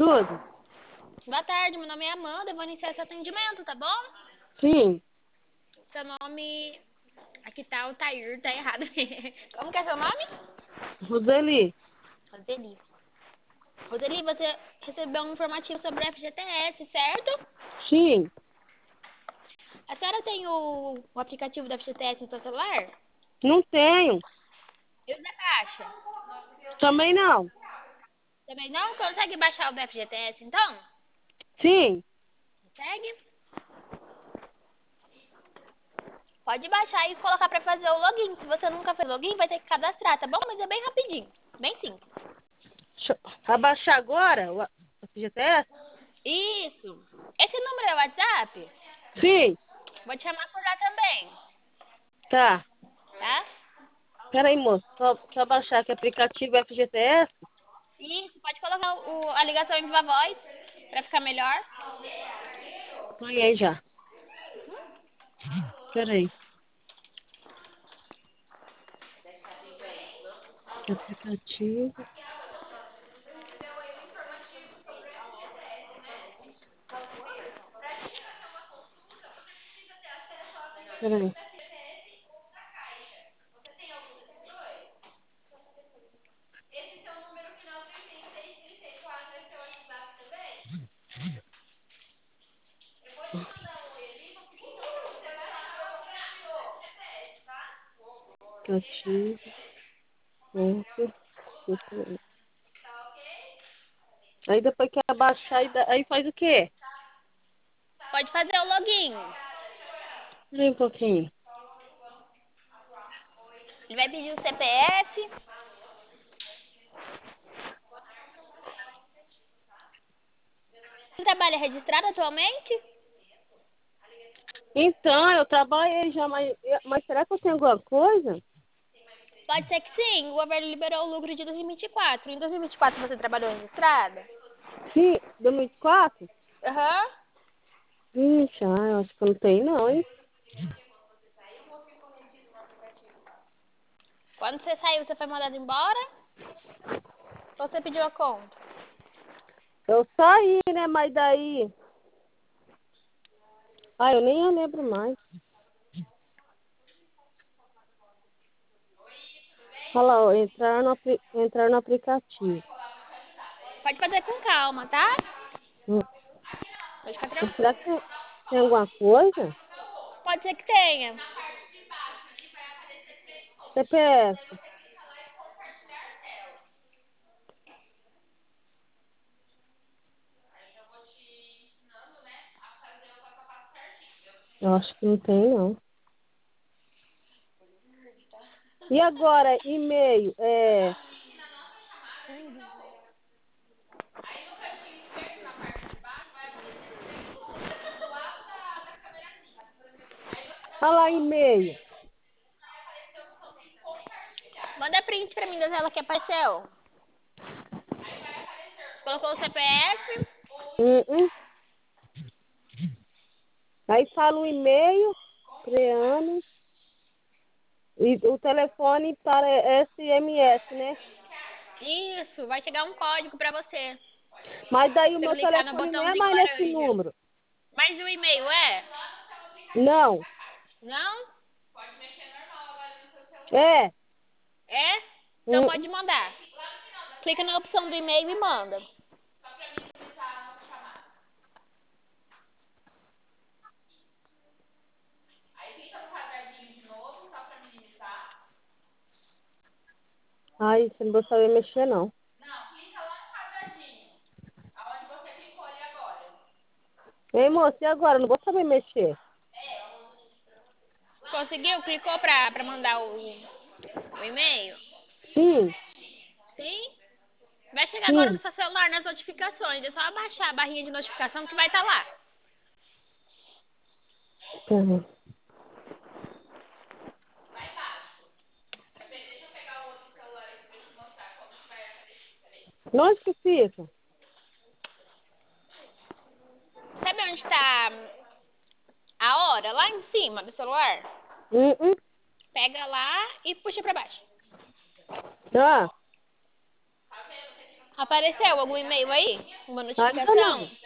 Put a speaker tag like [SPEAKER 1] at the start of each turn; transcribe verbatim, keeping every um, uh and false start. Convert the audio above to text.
[SPEAKER 1] ajuda?
[SPEAKER 2] Boa tarde, meu nome é Amanda, eu vou iniciar esse atendimento, tá bom?
[SPEAKER 1] Sim.
[SPEAKER 2] Seu nome... Aqui tá o Tair, tá errado. Como que é seu nome?
[SPEAKER 1] Roseli.
[SPEAKER 2] Roseli. Roseli, você recebeu um informativo sobre o F G T S, certo?
[SPEAKER 1] Sim.
[SPEAKER 2] A senhora tem o, o aplicativo do F G T S no seu celular?
[SPEAKER 1] Não tenho.
[SPEAKER 2] E o da Caixa?
[SPEAKER 1] Também não.
[SPEAKER 2] Também não? Consegue baixar o do F G T S, então?
[SPEAKER 1] Sim.
[SPEAKER 2] Consegue? Pode baixar e colocar pra fazer o login. Se você nunca fez login, vai ter que cadastrar, tá bom? Mas é bem rapidinho. Bem simples.
[SPEAKER 1] Deixa eu abaixar agora o F G T S?
[SPEAKER 2] Isso. Esse número é o WhatsApp?
[SPEAKER 1] Sim.
[SPEAKER 2] Vou te chamar por lá também,
[SPEAKER 1] Tá.
[SPEAKER 2] tá?
[SPEAKER 1] Peraí, moço. Só, só baixar aqui o aplicativo F G T S.
[SPEAKER 2] Isso, pode colocar o, a ligação em viva voz pra ficar melhor.
[SPEAKER 1] Põe aí já. Peraí. Aplicativo. Peraí. Aplicativo. Ponto. Aí depois que abaixar, aí da- aí faz o quê?
[SPEAKER 2] Pode fazer o login.
[SPEAKER 1] Peraí um pouquinho.
[SPEAKER 2] Ele vai pedir o C P F. Você trabalha registrado atualmente?
[SPEAKER 1] Então, eu trabalhei já, mas, mas será que eu tenho alguma coisa?
[SPEAKER 2] Pode ser que sim. O governo liberou o lucro de dois mil e vinte e quatro. Em dois mil e vinte e quatro você trabalhou registrada?
[SPEAKER 1] Sim, dois mil e quatro?
[SPEAKER 2] Aham.
[SPEAKER 1] Ixi, ah, eu acho que eu não tenho não, hein?
[SPEAKER 2] Quando você saiu, você foi mandado embora? Ou você pediu a conta?
[SPEAKER 1] Eu saí, né? Mas daí. Ah, eu nem lembro mais. Olha lá, ó, entrar no, apli- entrar no aplicativo.
[SPEAKER 2] Pode fazer com calma, tá?
[SPEAKER 1] Hum.
[SPEAKER 2] Pode ficar
[SPEAKER 1] Mas será
[SPEAKER 2] tranquilo.
[SPEAKER 1] que tem, tem alguma coisa?
[SPEAKER 2] Pode ser que tenha.
[SPEAKER 1] C P F. Eu acho que não tem, não. E agora, e-mail? É. Olha lá, e-mail.
[SPEAKER 2] Manda print pra mim da tela que apareceu. Colocou o C P F.
[SPEAKER 1] Hum, hum. Aí fala o e-mail, creando. E o telefone para S M S, né?
[SPEAKER 2] Isso, vai chegar um código pra você.
[SPEAKER 1] Mas daí o
[SPEAKER 2] Você
[SPEAKER 1] meu
[SPEAKER 2] clicar no
[SPEAKER 1] telefone não é
[SPEAKER 2] botãozinho
[SPEAKER 1] mais nesse
[SPEAKER 2] laranja.
[SPEAKER 1] número.
[SPEAKER 2] Mas o e-mail é?
[SPEAKER 1] Não.
[SPEAKER 2] Não?
[SPEAKER 1] É.
[SPEAKER 2] É? Então
[SPEAKER 1] Hum,
[SPEAKER 2] pode mandar. Clica na opção do e-mail e manda.
[SPEAKER 1] Ai, você não vou saber mexer, não. Ei, moça, e agora? Eu não vou saber mexer.
[SPEAKER 2] Conseguiu? Clicou pra, pra mandar o, o e-mail?
[SPEAKER 1] Sim,
[SPEAKER 2] Sim? Vai chegar agora
[SPEAKER 1] sim.
[SPEAKER 2] no seu celular nas notificações. É só abaixar a barrinha de notificação que vai estar lá.
[SPEAKER 1] Pera. Onde que fica?
[SPEAKER 2] Sabe onde está a hora? Lá em cima do celular?
[SPEAKER 1] Hum, hum.
[SPEAKER 2] Pega lá e puxa pra baixo.
[SPEAKER 1] Tá.
[SPEAKER 2] Apareceu algum e-mail aí? Uma
[SPEAKER 1] Ainda
[SPEAKER 2] notificação?
[SPEAKER 1] não.